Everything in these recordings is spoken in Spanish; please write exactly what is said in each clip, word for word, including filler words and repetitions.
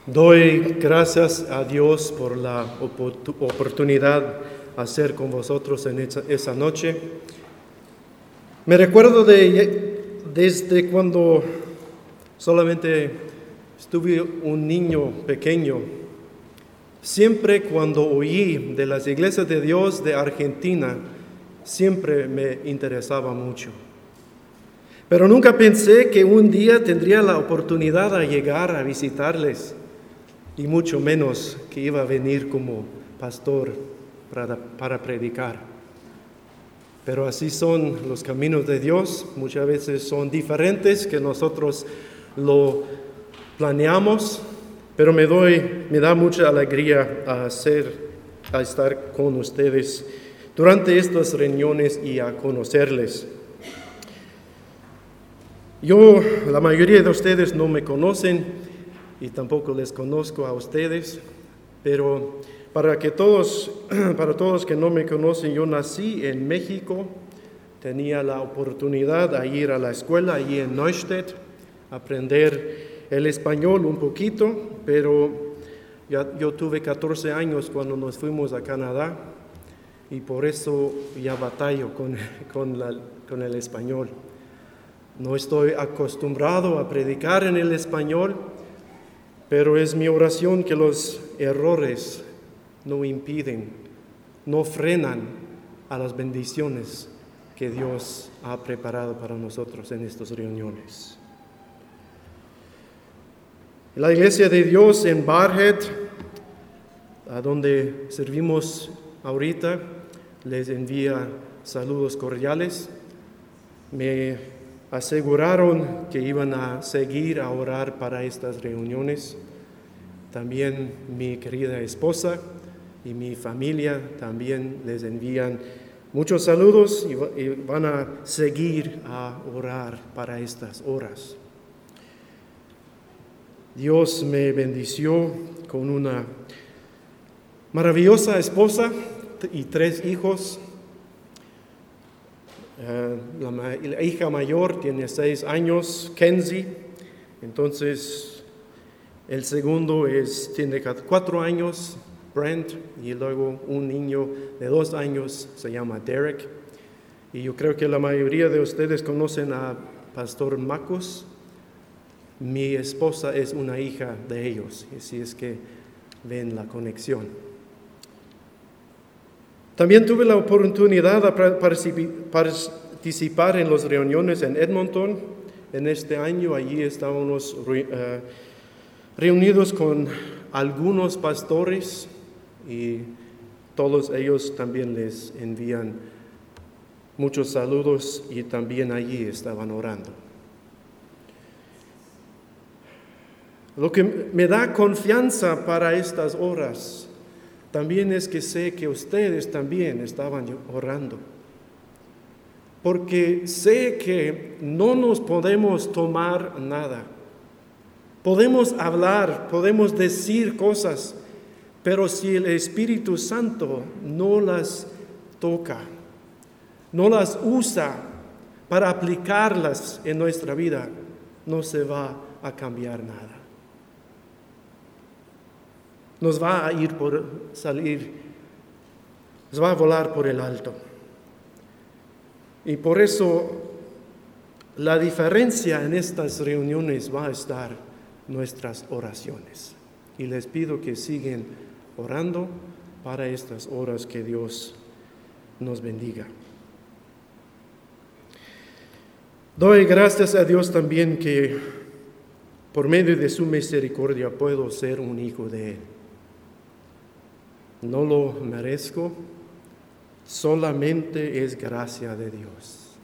Doy gracias a Dios por la oportunidad de estar con vosotros en esa, esa noche. Me recuerdo de desde cuando solamente estuve un niño pequeño. Siempre cuando oí de las iglesias de Dios de Argentina, siempre me interesaba mucho. Pero nunca pensé que un día tendría la oportunidad de llegar a visitarles, y mucho menos que iba a venir como pastor para, para predicar. Pero así son los caminos de Dios, muchas veces son diferentes que nosotros lo planeamos, pero me doy, me da mucha alegría a hacer, a estar con ustedes durante estas reuniones y a conocerles. Yo, la mayoría de ustedes no me conocen y tampoco les conozco a ustedes, pero para que todos, para todos que no me conocen, yo nací en México, tenía la oportunidad de ir a la escuela allí en Neustadt, aprender el español un poquito, pero ya, yo tuve catorce años cuando nos fuimos a Canadá y por eso ya batallo con, con, la, con el español. No estoy acostumbrado a predicar en el español, pero es mi oración que los errores no impiden, no frenan a las bendiciones que Dios ha preparado para nosotros en estas reuniones. La Iglesia de Dios en Barhead, a donde servimos ahorita, les envía saludos cordiales. Me aseguraron que iban a seguir a orar para estas reuniones. También mi querida esposa y mi familia también les envían muchos saludos y van a seguir a orar para estas horas. Dios me bendició con una maravillosa esposa y tres hijos. Uh, la, la hija mayor tiene seis años, Kenzie. Entonces, el segundo es, tiene cuatro años, Brent. Y luego un niño de dos años, se llama Derek. Y yo creo que la mayoría de ustedes conocen a Pastor Marcos. Mi esposa es una hija de ellos, y así es que ven la conexión. También tuve la oportunidad de participar en las reuniones en Edmonton. En este año allí estábamos reunidos con algunos pastores y todos ellos también les envían muchos saludos y también allí estaban orando. Lo que me da confianza para estas horas también es que sé que ustedes también estaban orando. Porque sé que no nos podemos tomar nada. Podemos hablar, podemos decir cosas, pero si el Espíritu Santo no las toca, no las usa para aplicarlas en nuestra vida, no se va a cambiar nada. Nos va a ir por salir, nos va a volar por el alto. Y por eso la diferencia en estas reuniones va a estar nuestras oraciones. Y les pido que sigan orando para estas horas, que Dios nos bendiga. Doy gracias a Dios también que por medio de su misericordia puedo ser un hijo de Él. No lo merezco, solamente es gracia de Dios.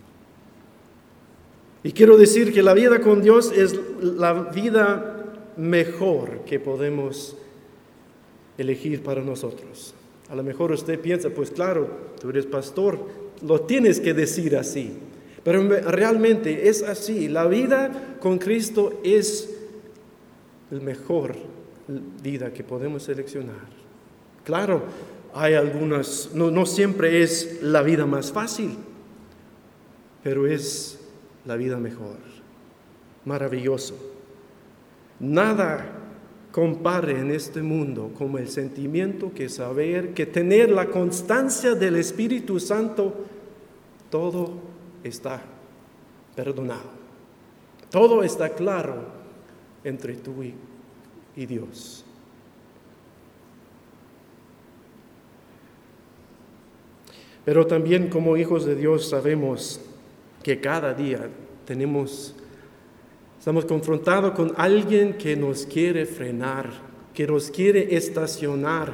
Y quiero decir que la vida con Dios es la vida mejor que podemos elegir para nosotros. A lo mejor usted piensa, pues claro, tú eres pastor, lo tienes que decir así. Pero realmente es así. La vida con Cristo es la mejor vida que podemos seleccionar. Claro, hay algunas, no, no siempre es la vida más fácil, pero es la vida mejor, maravilloso. Nada compare en este mundo como el sentimiento que saber, que tener la constancia del Espíritu Santo, todo está perdonado. Todo está claro entre tú y, y Dios. Pero también como hijos de Dios sabemos que cada día tenemos, estamos confrontados con alguien que nos quiere frenar, que nos quiere estacionar.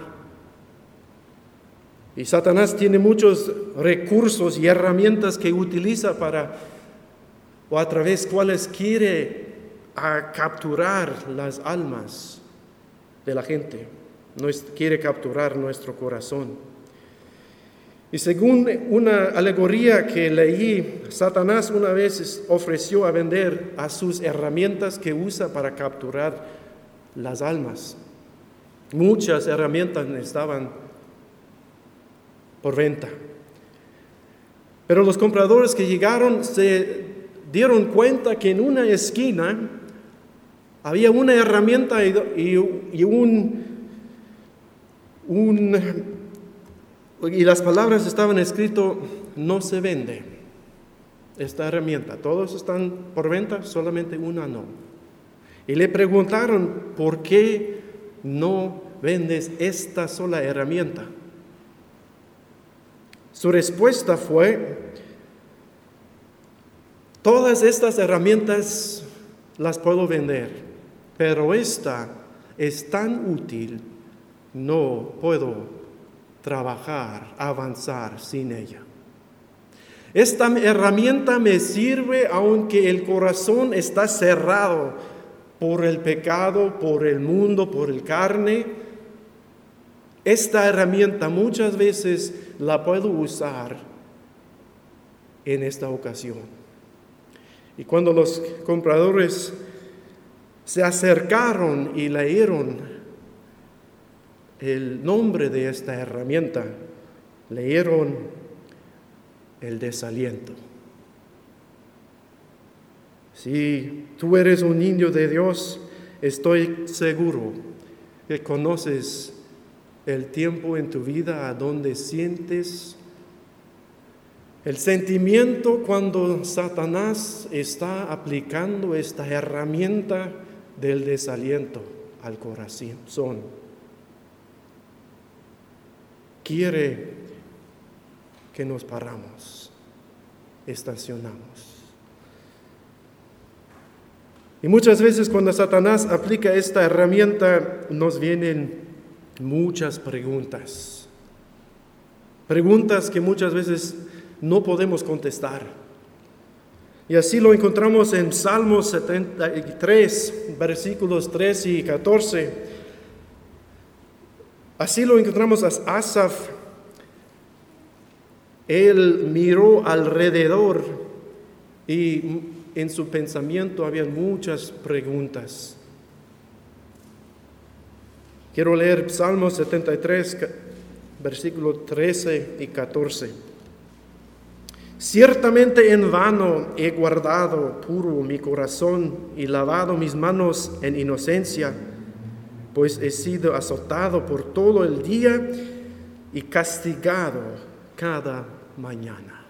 Y Satanás tiene muchos recursos y herramientas que utiliza para, o a través cuales quiere a capturar las almas de la gente, nos quiere capturar nuestro corazón. Y según una alegoría que leí, Satanás una vez ofreció a vender a sus herramientas que usa para capturar las almas. Muchas herramientas estaban por venta. Pero los compradores que llegaron se dieron cuenta que en una esquina había una herramienta y, y, y un... un Y las palabras estaban escritas, no se vende esta herramienta. Todos están por venta, solamente una no. Y le preguntaron, ¿por qué no vendes esta sola herramienta? Su respuesta fue, todas estas herramientas las puedo vender, pero esta es tan útil, no puedo trabajar, avanzar sin ella. Esta herramienta me sirve aunque el corazón está cerrado por el pecado, por el mundo, por el carne. Esta herramienta muchas veces la puedo usar en esta ocasión. Y cuando los compradores se acercaron y leyeron el nombre de esta herramienta, leyeron el desaliento. Si tú eres un niño de Dios, estoy seguro que conoces el tiempo en tu vida a donde sientes el sentimiento cuando Satanás está aplicando esta herramienta del desaliento al corazón. Quiere que nos paramos, estacionamos. Y muchas veces cuando Satanás aplica esta herramienta, nos vienen muchas preguntas. Preguntas que muchas veces no podemos contestar. Y así lo encontramos en Salmos setenta y tres, versículos trece y catorce. Así lo encontramos a Asaf. Él miró alrededor y en su pensamiento había muchas preguntas. Quiero leer Salmos setenta y tres, versículos trece y catorce. Ciertamente en vano he guardado puro mi corazón y lavado mis manos en inocencia, pues he sido azotado por todo el día y castigado cada mañana.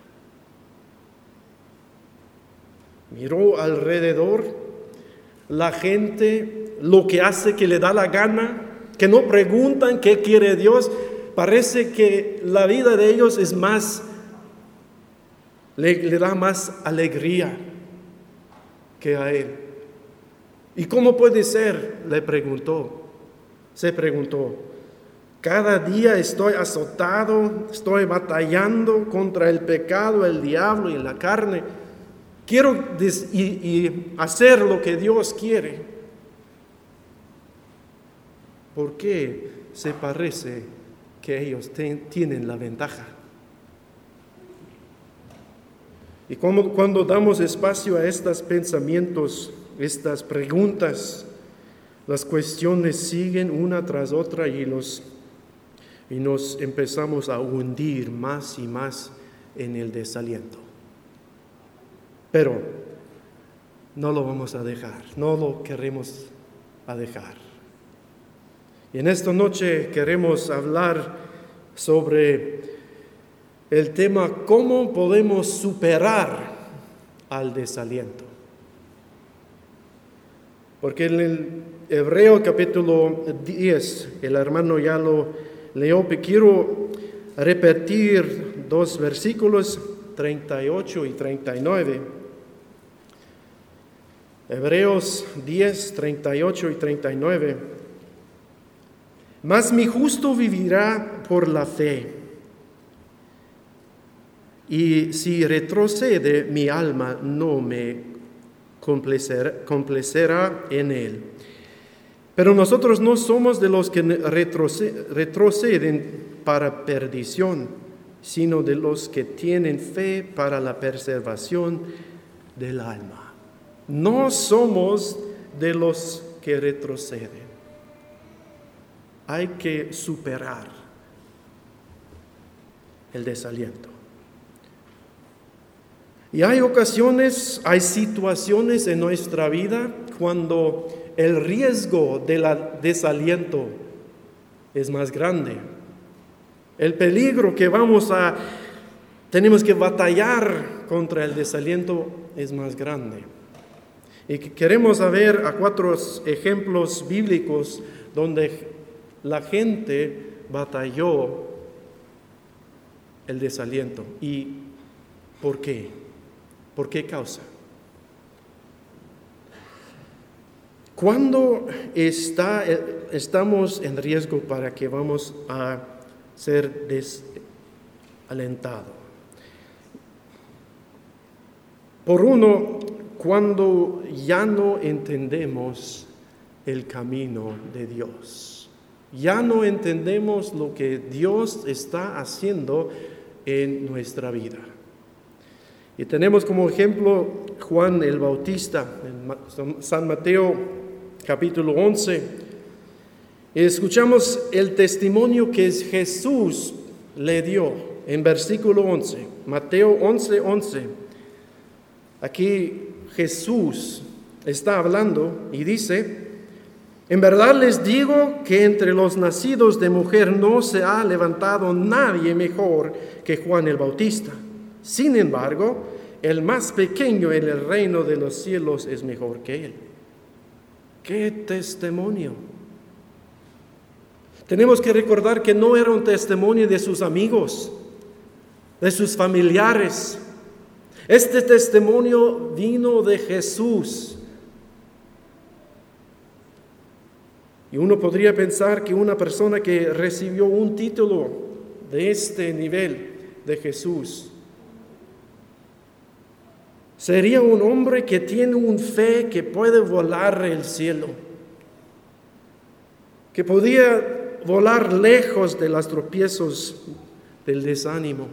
Miró alrededor la gente, lo que hace que le da la gana, que no preguntan qué quiere Dios. Parece que la vida de ellos es más, le, le da más alegría que a él. ¿Y cómo puede ser?, le preguntó. Se preguntó, cada día estoy azotado, estoy batallando contra el pecado, el diablo y la carne. Quiero des- y, y hacer lo que Dios quiere. ¿Por qué se parece que ellos ten- tienen la ventaja? Y como, cuando damos espacio a estos pensamientos, estas preguntas, las cuestiones siguen una tras otra y, los, y nos empezamos a hundir más y más en el desaliento. Pero no lo vamos a dejar, no lo queremos a dejar. Y en esta noche queremos hablar sobre el tema cómo podemos superar al desaliento. Porque en el Hebreo capítulo diez, el hermano ya lo leyó, pero quiero repetir dos versículos, treinta y ocho y treinta y nueve. Hebreos diez, treinta y ocho y treinta y nueve. Mas mi justo vivirá por la fe, y si retrocede mi alma no me complacerá, complacerá en él. Pero nosotros no somos de los que retroceden para perdición, sino de los que tienen fe para la preservación del alma. No somos de los que retroceden. Hay que superar el desaliento. Y hay ocasiones, hay situaciones en nuestra vida cuando el riesgo del desaliento es más grande. El peligro que vamos a, tenemos que batallar contra el desaliento es más grande. Y queremos ver a cuatro ejemplos bíblicos donde la gente batalló el desaliento. ¿Y por qué? ¿Por qué causa? Cuando está, estamos en riesgo para que vamos a ser desalentados. Por uno, cuando ya no entendemos el camino de Dios. Ya no entendemos lo que Dios está haciendo en nuestra vida. Y tenemos como ejemplo Juan el Bautista, en San Mateo capítulo once. Y escuchamos el testimonio que Jesús le dio en versículo once. Mateo once, once. Aquí Jesús está hablando y dice: en verdad les digo que entre los nacidos de mujer no se ha levantado nadie mejor que Juan el Bautista. Sin embargo, el más pequeño en el reino de los cielos es mejor que él. ¡Qué testimonio! Tenemos que recordar que no era un testimonio de sus amigos, de sus familiares. Este testimonio vino de Jesús. Y uno podría pensar que una persona que recibió un título de este nivel de Jesús sería un hombre que tiene una fe que puede volar el cielo, que podía volar lejos de los tropiezos del desánimo,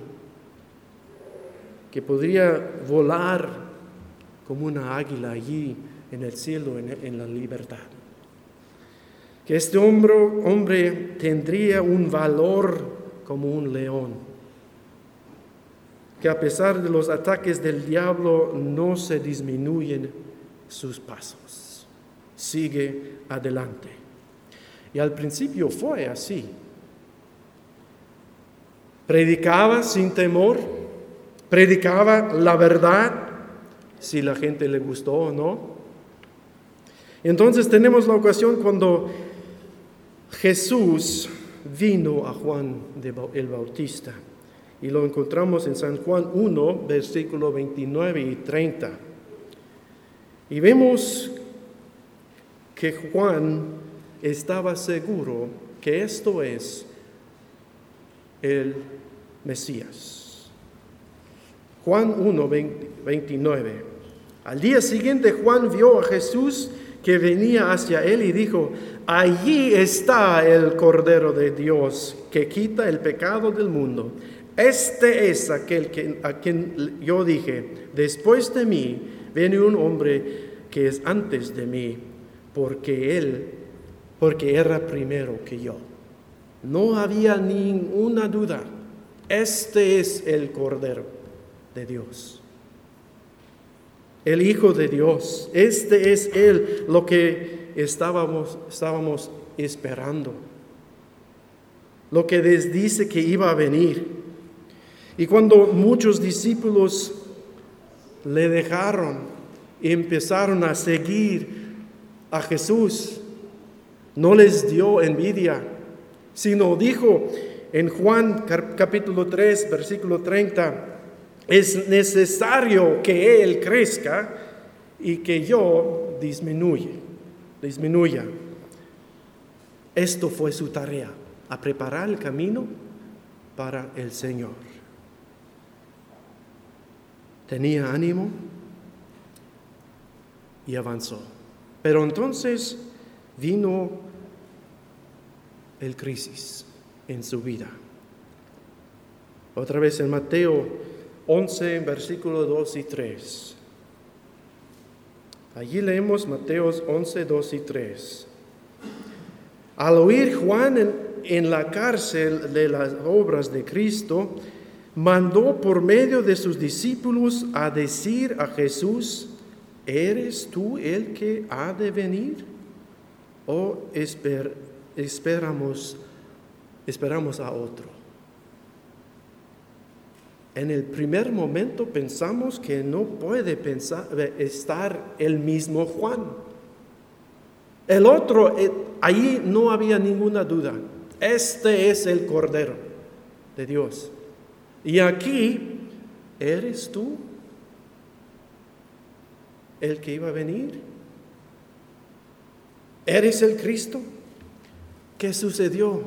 que podría volar como una águila allí en el cielo, en, en la libertad. Que este hombre, hombre tendría un valor como un león, que a pesar de los ataques del diablo no se disminuyen sus pasos, sigue adelante. Y al principio fue así. Predicaba sin temor, predicaba la verdad, si la gente le gustó o no. Entonces tenemos la ocasión cuando Jesús vino a Juan el Bautista, y lo encontramos en San Juan uno, versículo veintinueve y treinta. Y vemos que Juan estaba seguro que esto es el Mesías. Juan uno, veintinueve. Al día siguiente Juan vio a Jesús que venía hacia él y dijo: allí está el Cordero de Dios que quita el pecado del mundo. Este es aquel que, a quien yo dije: después de mí viene un hombre que es antes de mí, porque él, porque era primero que yo. No había ninguna duda. Este es el Cordero de Dios, el Hijo de Dios. Este es Él, lo que que estábamos, estábamos esperando, lo que les dice que iba a venir. Y cuando muchos discípulos le dejaron y empezaron a seguir a Jesús, no les dio envidia, sino dijo en Juan capítulo tres, versículo treinta, es necesario que Él crezca y que yo disminuya. disminuya. Esto fue su tarea, a preparar el camino para el Señor. Tenía ánimo y avanzó. Pero entonces vino el crisis en su vida. Otra vez en Mateo once, versículos dos y tres. Allí leemos Mateo once, dos y tres. Al oír Juan en, en la cárcel de las obras de Cristo, mandó por medio de sus discípulos a decir a Jesús, ¿eres tú el que ha de venir? ¿O esper, esperamos, esperamos a otro? En el primer momento pensamos que no puede pensar, estar el mismo Juan. El otro, ahí no había ninguna duda. Este es el Cordero de Dios. Y aquí, ¿eres tú el que iba a venir? ¿Eres el Cristo? ¿Qué sucedió?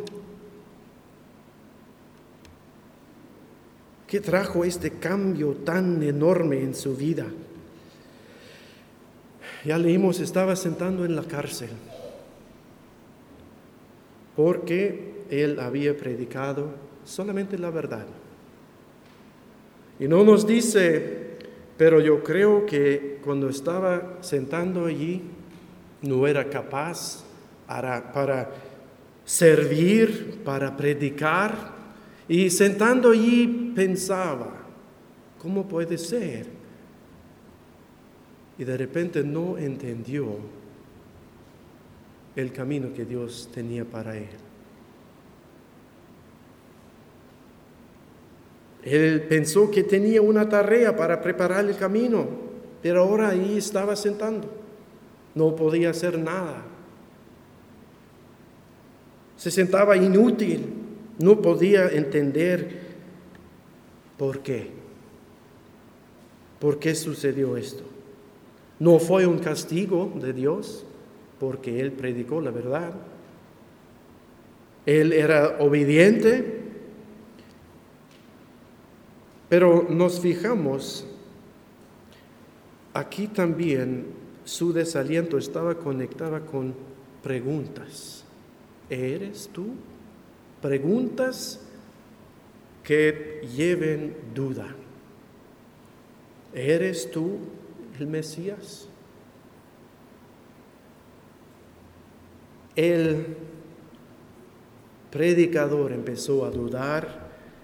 ¿Qué trajo este cambio tan enorme en su vida? Ya leímos, estaba sentado en la cárcel porque él había predicado solamente la verdad. Y no nos dice, pero yo creo que cuando estaba sentando allí no era capaz para, para servir, para predicar. Y sentando allí pensaba, ¿cómo puede ser? Y de repente no entendió el camino que Dios tenía para él. Él pensó que tenía una tarea para preparar el camino, pero ahora ahí estaba sentando. No podía hacer nada. Se sentaba inútil. No podía entender por qué. ¿Por qué sucedió esto? No fue un castigo de Dios porque él predicó la verdad. Él era obediente. Pero nos fijamos, aquí también su desaliento estaba conectado con preguntas. ¿Eres tú? Preguntas que lleven duda. ¿Eres tú el Mesías? El predicador empezó a dudar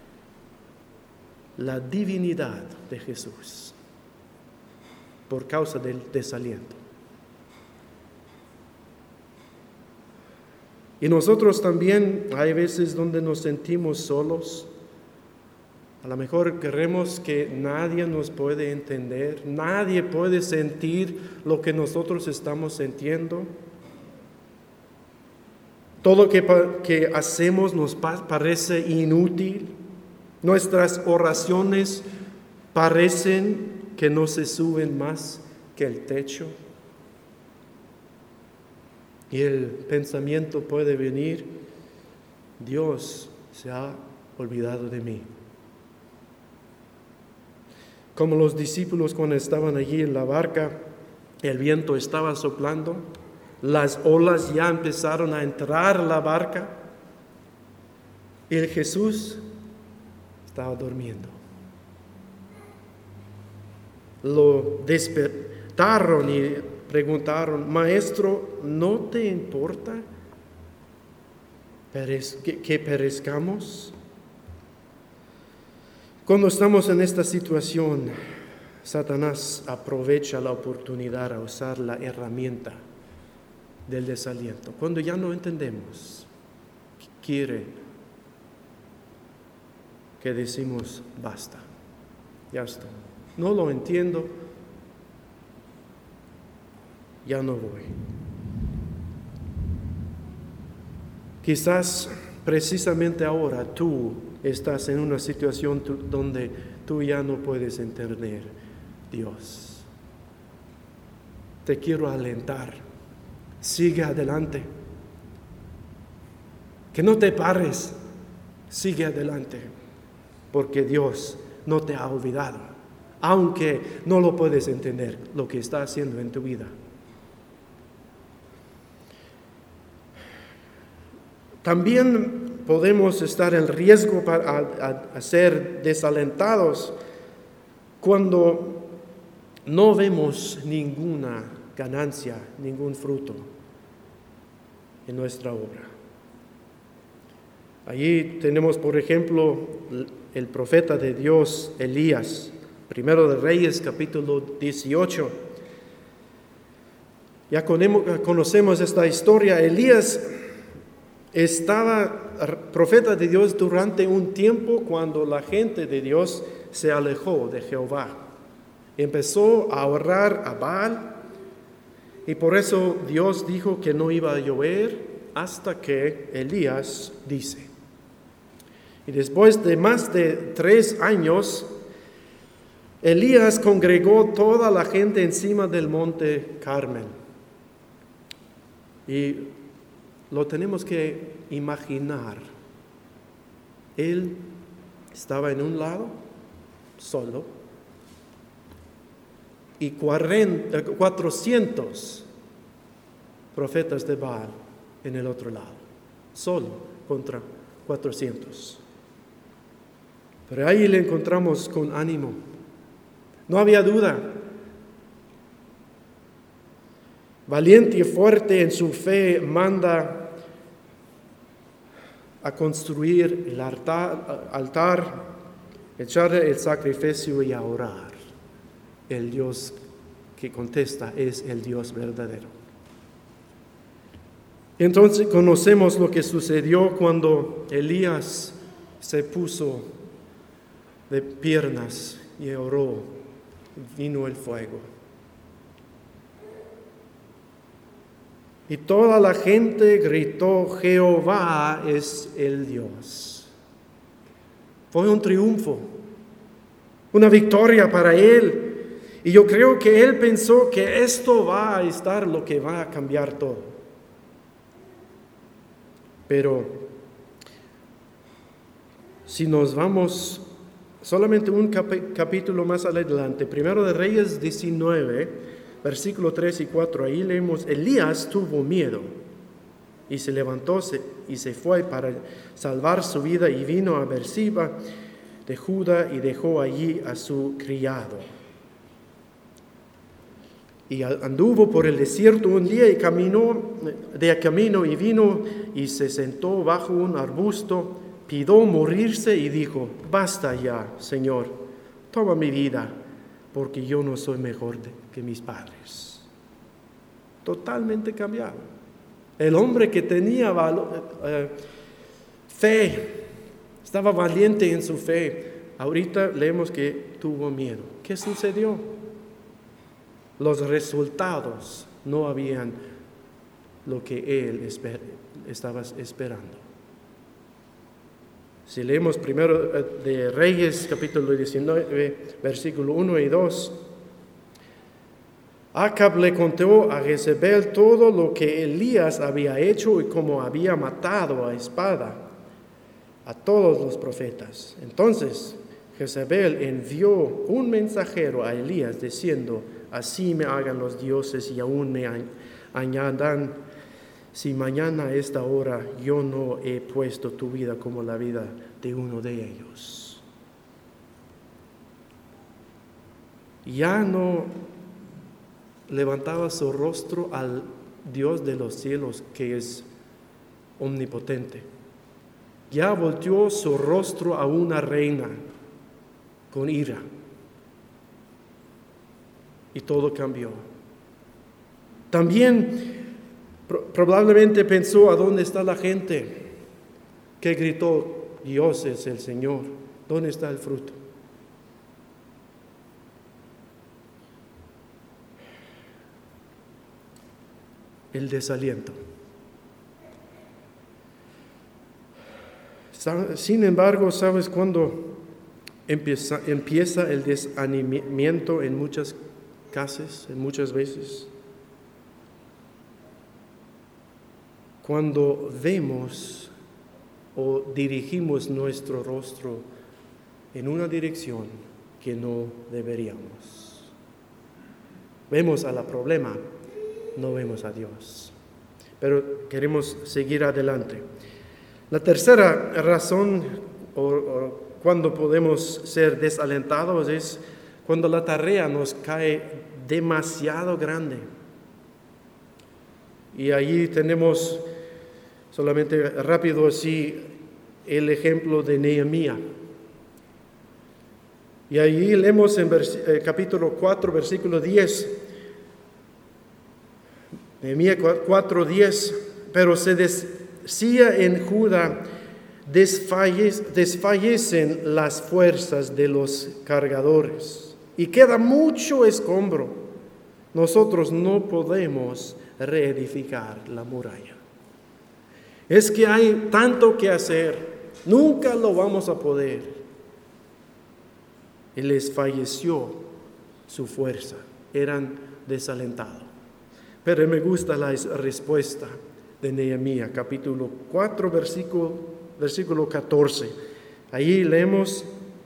la divinidad de Jesús por causa del desaliento. Y nosotros también hay veces donde nos sentimos solos. A lo mejor queremos que nadie nos puede entender, nadie puede sentir lo que nosotros estamos sintiendo. Todo lo que, que hacemos nos parece inútil. Nuestras oraciones parecen que no se suben más que el techo. Y el pensamiento puede venir, Dios se ha olvidado de mí. Como los discípulos cuando estaban allí en la barca, el viento estaba soplando, las olas ya empezaron a entrar a la barca y el Jesús estaba durmiendo. Lo despertaron y preguntaron, Maestro, ¿no te importa que perezcamos? Cuando estamos en esta situación, Satanás aprovecha la oportunidad a usar la herramienta del desaliento, cuando ya no entendemos, quiere que decimos basta, ya está, no lo entiendo, ya no voy. Quizás precisamente ahora tú estás en una situación tu, donde tú ya no puedes entender Dios. Te quiero alentar, sigue adelante, que no te pares, sigue adelante, porque Dios no te ha olvidado, aunque no lo puedes entender lo que está haciendo en tu vida. También podemos estar en riesgo para a, a, a ser desalentados cuando no vemos ninguna ganancia, ningún fruto en nuestra obra. Allí tenemos, por ejemplo, el profeta de Dios, Elías, Primero de Reyes, capítulo dieciocho. Ya conocemos esta historia. Elías estaba profeta de Dios durante un tiempo cuando la gente de Dios se alejó de Jehová. Empezó a orar a Baal y por eso Dios dijo que no iba a llover hasta que Elías dice. Y después de más de tres años, Elías congregó toda la gente encima del monte Carmel. Y lo tenemos que imaginar. Él estaba en un lado, solo, y cuatrocientos profetas de Baal en el otro lado, solo contra cuatrocientos. Pero ahí le encontramos con ánimo. No había duda. Valiente y fuerte en su fe, manda a construir el altar, altar, echar el sacrificio y a orar. El Dios que contesta es el Dios verdadero. Entonces conocemos lo que sucedió cuando Elías se puso de piernas y oró, vino el fuego. Y toda la gente gritó, Jehová es el Dios. Fue un triunfo, una victoria para él. Y yo creo que él pensó que esto va a estar lo que va a cambiar todo. Pero si nos vamos solamente un cap- capítulo más adelante, Primero de Reyes diecinueve, versículo tres y cuatro, ahí leemos, Elías tuvo miedo y se levantó y se fue para salvar su vida y vino a Berseba de Judá y dejó allí a su criado. Y anduvo por el desierto un día y caminó de camino y vino y se sentó bajo un arbusto, pidió morirse y dijo, basta ya, Señor, toma mi vida, porque yo no soy mejor de, que mis padres. Totalmente cambiado. El hombre que tenía valor, eh, fe, estaba valiente en su fe, ahorita leemos que tuvo miedo. ¿Qué sucedió? Los resultados no habían lo que él esper- estaba esperando. Si leemos primero de Reyes, capítulo diecinueve, versículo uno y dos, Acab le contó a Jezebel todo lo que Elías había hecho y cómo había matado a espada a todos los profetas. Entonces Jezebel envió un mensajero a Elías diciendo, así me hagan los dioses y aún me añadan, si mañana a esta hora yo no he puesto tu vida como la vida de uno de ellos. Ya no levantaba su rostro al Dios de los cielos que es omnipotente. Ya volteó su rostro a una reina con ira. Y todo cambió. También Pro- probablemente pensó, ¿a dónde está la gente que gritó, Dios es el Señor? ¿Dónde está el fruto? El desaliento. Sin embargo, ¿sabes cuándo empieza, empieza el desanimamiento en muchas casas, en muchas veces? Cuando vemos o dirigimos nuestro rostro en una dirección que no deberíamos. Vemos a la problema, no vemos a Dios. Pero queremos seguir adelante. La tercera razón o, o cuando podemos ser desalentados es cuando la tarea nos cae demasiado grande. Y allí tenemos solamente rápido así el ejemplo de Nehemías. Y allí leemos en vers- eh, capítulo cuatro, versículo diez. Nehemías cuatro, diez. Pero se decía en Judá, desfalle- desfallecen las fuerzas de los cargadores y queda mucho escombro. Nosotros no podemos reedificar la muralla. Es que hay tanto que hacer, nunca lo vamos a poder. Y les falleció su fuerza, eran desalentados. Pero me gusta la respuesta de Nehemías, capítulo cuatro, versículo, versículo catorce. Ahí leemos,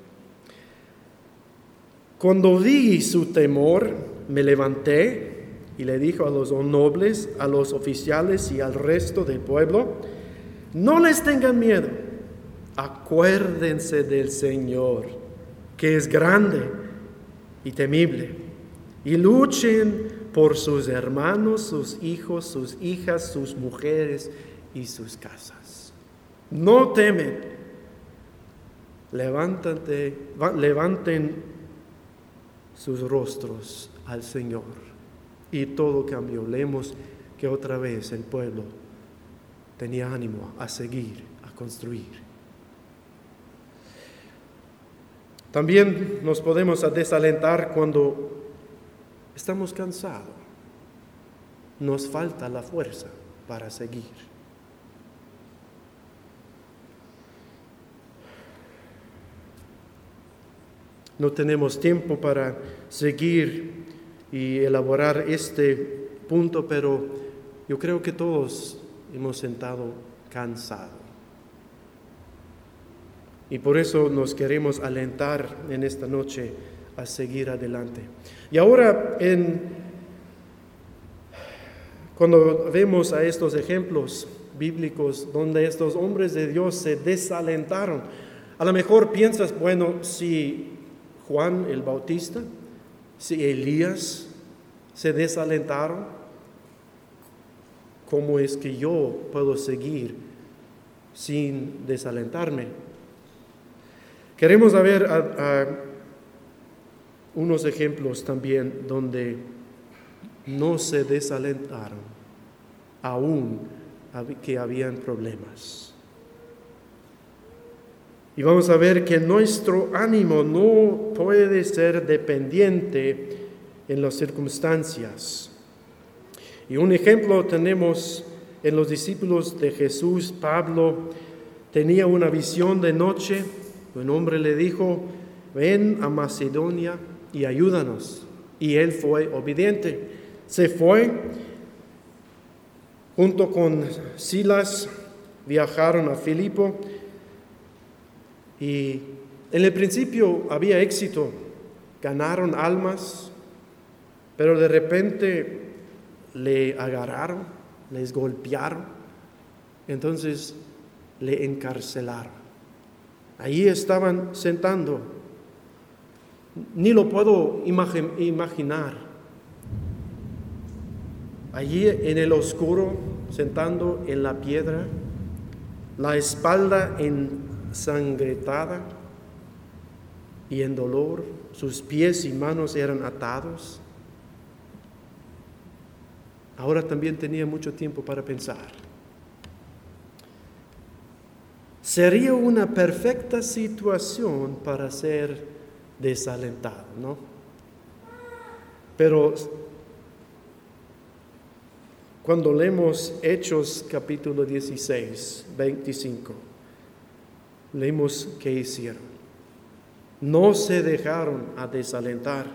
cuando vi su temor, me levanté y le dijo a los nobles, a los oficiales y al resto del pueblo, no les tengan miedo, acuérdense del Señor, que es grande y temible, y luchen por sus hermanos, sus hijos, sus hijas, sus mujeres y sus casas. No temen, levántate, levanten sus rostros al Señor. Y todo cambió. Leemos que otra vez el pueblo tenía ánimo a seguir, a construir. También nos podemos desalentar cuando estamos cansados. Nos falta la fuerza para seguir. No tenemos tiempo para seguir y elaborar este punto, pero yo creo que todos hemos sentado cansados. Y por eso nos queremos alentar en esta noche a seguir adelante. Y ahora, en, cuando vemos a estos ejemplos bíblicos donde estos hombres de Dios se desalentaron, a lo mejor piensas, bueno, si Juan el Bautista, si Elías se desalentaron, ¿cómo es que yo puedo seguir sin desalentarme? Queremos ver a, a unos ejemplos también donde no se desalentaron, aún que habían problemas. Y vamos a ver que nuestro ánimo no puede ser dependiente en las circunstancias. Y un ejemplo tenemos en los discípulos de Jesús. Pablo tenía una visión de noche. Un hombre le dijo, ven a Macedonia y ayúdanos. Y él fue obediente. Se fue junto con Silas, viajaron a Filipo. Y en el principio había éxito, ganaron almas, pero de repente le agarraron, les golpearon, entonces le encarcelaron. Allí estaban sentando, ni lo puedo imag- imaginar. Allí en el oscuro, sentando en la piedra, la espalda ensangrentada y en dolor, sus pies y manos eran atados. Ahora también tenía mucho tiempo para pensar. Sería una perfecta situación para ser desalentado, ¿no? Pero cuando leemos Hechos capítulo dieciséis, veinticinco, leemos qué hicieron. No se dejaron a desalentar.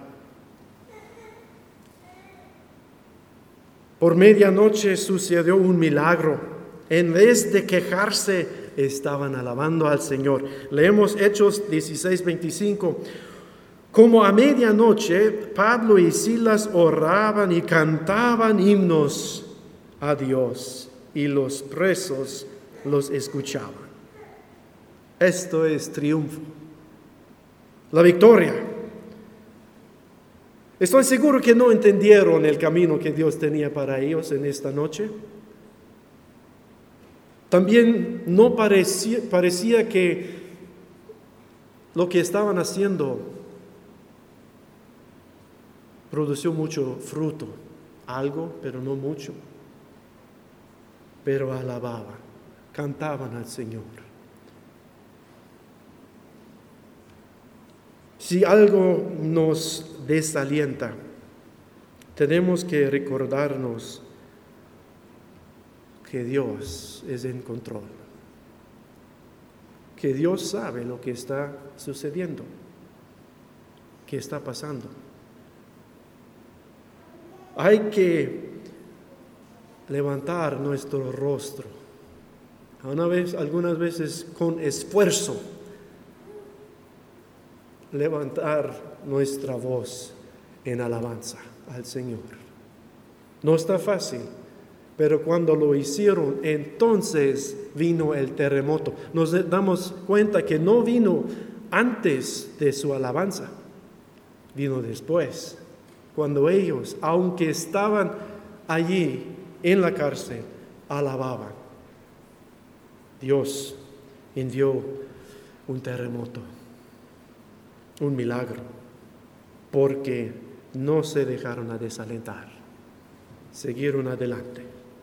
Por medianoche sucedió un milagro. En vez de quejarse, estaban alabando al Señor. Leemos Hechos dieciséis, veinticinco. Como a medianoche, Pablo y Silas oraban y cantaban himnos a Dios, y los presos los escuchaban. Esto es triunfo, la victoria. Estoy seguro que no entendieron el camino que Dios tenía para ellos en esta noche. También no parecía, parecía que lo que estaban haciendo produjo mucho fruto, algo, pero no mucho. Pero alababan, cantaban al Señor. Si algo nos desalienta, tenemos que recordarnos que Dios es en control, que Dios sabe lo que está sucediendo, que está pasando. Hay que levantar nuestro rostro, una vez, algunas veces con esfuerzo, levantar nuestra voz en alabanza al Señor. No está fácil, pero cuando lo hicieron, entonces vino el terremoto. Nos damos cuenta que no vino antes de su alabanza, vino después, cuando ellos, aunque estaban allí en la cárcel, alababan. Dios envió un terremoto, un milagro, porque no se dejaron a desalentar, siguieron adelante.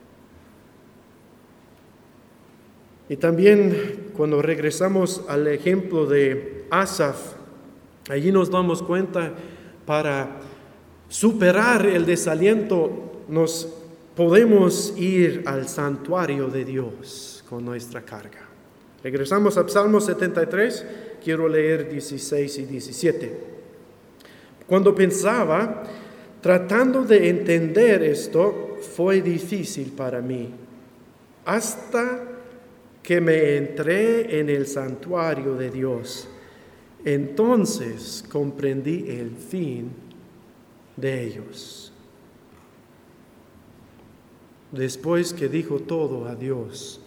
Y también cuando regresamos al ejemplo de Asaf, allí nos damos cuenta, para superar el desaliento nos podemos ir al santuario de Dios con nuestra carga. Regresamos a Salmo setenta y tres, quiero leer dieciséis y diecisiete. Cuando pensaba, tratando de entender esto, fue difícil para mí, hasta que me entré en el santuario de Dios. Entonces comprendí el fin de ellos. Después que dijo todo a Dios,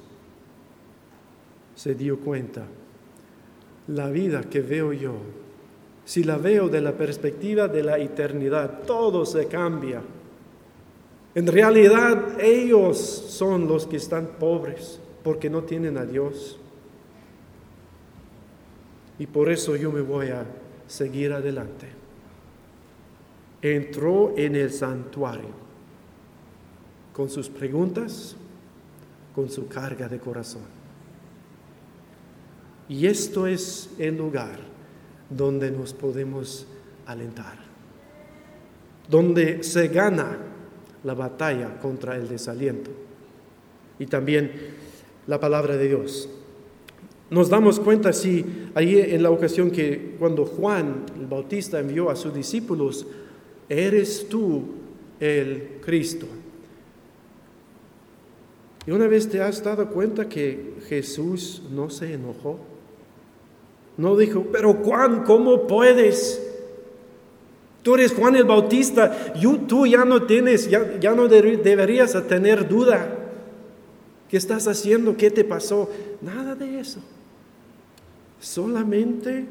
se dio cuenta, la vida que veo yo, si la veo de la perspectiva de la eternidad, todo se cambia. En realidad, ellos son los que están pobres, porque no tienen a Dios. Y por eso yo me voy a seguir adelante. Entró en el santuario con sus preguntas, con su carga de corazón. Y esto es el lugar donde nos podemos alentar, donde se gana la batalla contra el desaliento. Y también la palabra de Dios. Nos damos cuenta, si ahí en la ocasión que cuando Juan el Bautista envió a sus discípulos, ¿eres tú el Cristo? ¿Y una vez te has dado cuenta que Jesús no se enojó? No dijo, pero Juan, ¿cómo puedes? Tú eres Juan el Bautista, you, tú ya no tienes, ya, ya no de, deberías tener duda. ¿Qué estás haciendo? ¿Qué te pasó? Nada de eso. Solamente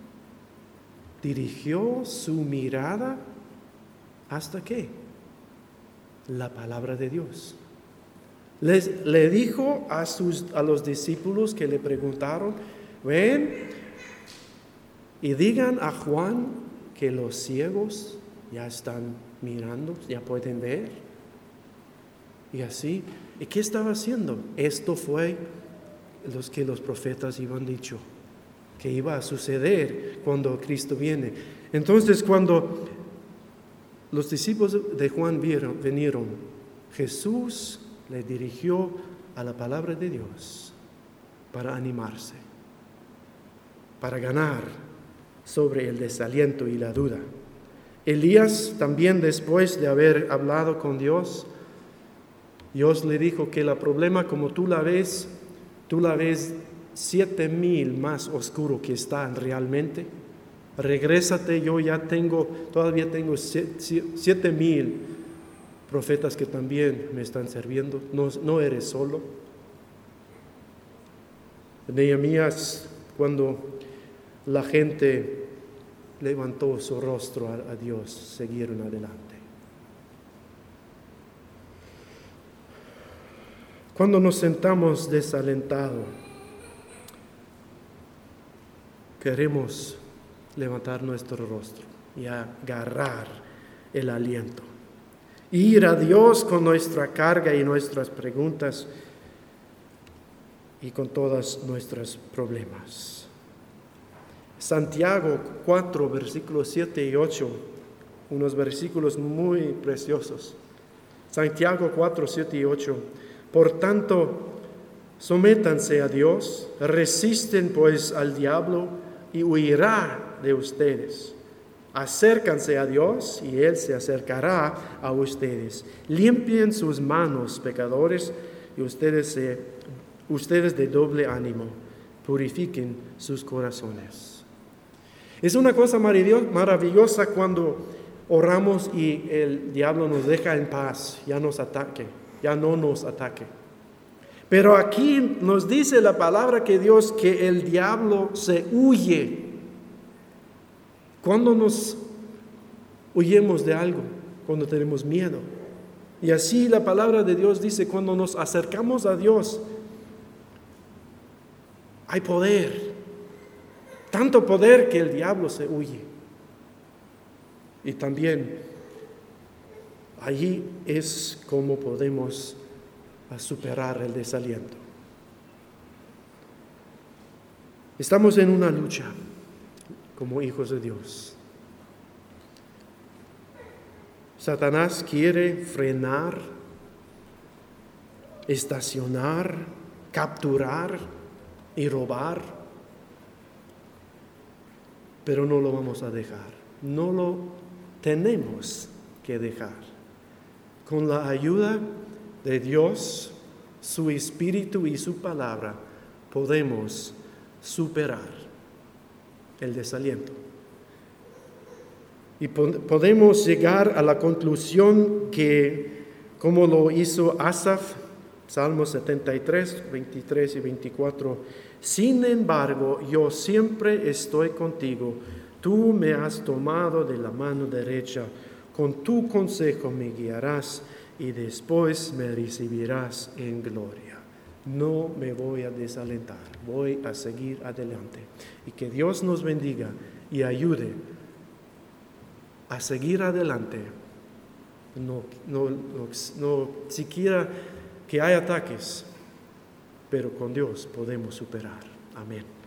dirigió su mirada ¿hasta qué? La palabra de Dios. Les, le dijo a, sus, a los discípulos que le preguntaron, ven y digan a Juan que los ciegos ya están mirando, ya pueden ver. Y así, ¿y qué estaba haciendo? Esto fue lo que los profetas iban dicho, que iba a suceder cuando Cristo viene. Entonces, cuando los discípulos de Juan vieron, vinieron, Jesús le dirigió a la palabra de Dios para animarse, para ganar sobre el desaliento y la duda. Elías también, después de haber hablado con Dios, Dios le dijo que el problema, como tú la ves, tú la ves siete mil más oscuro que está realmente. Regrésate, yo ya tengo, todavía tengo siete mil profetas que también me están sirviendo. No, no eres solo. Nehemías, cuando la gente levantó su rostro a, a Dios, siguieron adelante. Cuando nos sentamos desalentados, queremos levantar nuestro rostro y agarrar el aliento. Ir a Dios con nuestra carga y nuestras preguntas y con todos nuestros problemas. Santiago cuatro, versículos siete y ocho, unos versículos muy preciosos. Santiago cuatro, siete y ocho. Por tanto, sométanse a Dios, resisten pues al diablo y huirá de ustedes. Acércanse a Dios y Él se acercará a ustedes. Limpien sus manos, pecadores, y ustedes, se, ustedes de doble ánimo, purifiquen sus corazones. Es una cosa maravillosa cuando oramos y el diablo nos deja en paz, ya nos ataque, ya no nos ataque. Pero aquí nos dice la palabra que Dios que el diablo se huye. Cuando nos huyemos de algo, cuando tenemos miedo. Y así la palabra de Dios dice, cuando nos acercamos a Dios, hay poder. Tanto poder que el diablo se huye. Y también allí es como podemos superar el desaliento. Estamos en una lucha como hijos de Dios. Satanás quiere frenar, estacionar, capturar y robar, pero no lo vamos a dejar. No lo tenemos que dejar. Con la ayuda de Dios, su Espíritu y su palabra, podemos superar el desaliento. Y podemos llegar a la conclusión que, como lo hizo Asaf, Salmo setenta y tres, veintitrés y veinticuatro, sin embargo, yo siempre estoy contigo, tú me has tomado de la mano derecha, con tu consejo me guiarás y después me recibirás en gloria. No me voy a desalentar, voy a seguir adelante. Y que Dios nos bendiga y ayude a seguir adelante. No, no, no, no siquiera que hay ataques, pero con Dios podemos superar. Amén.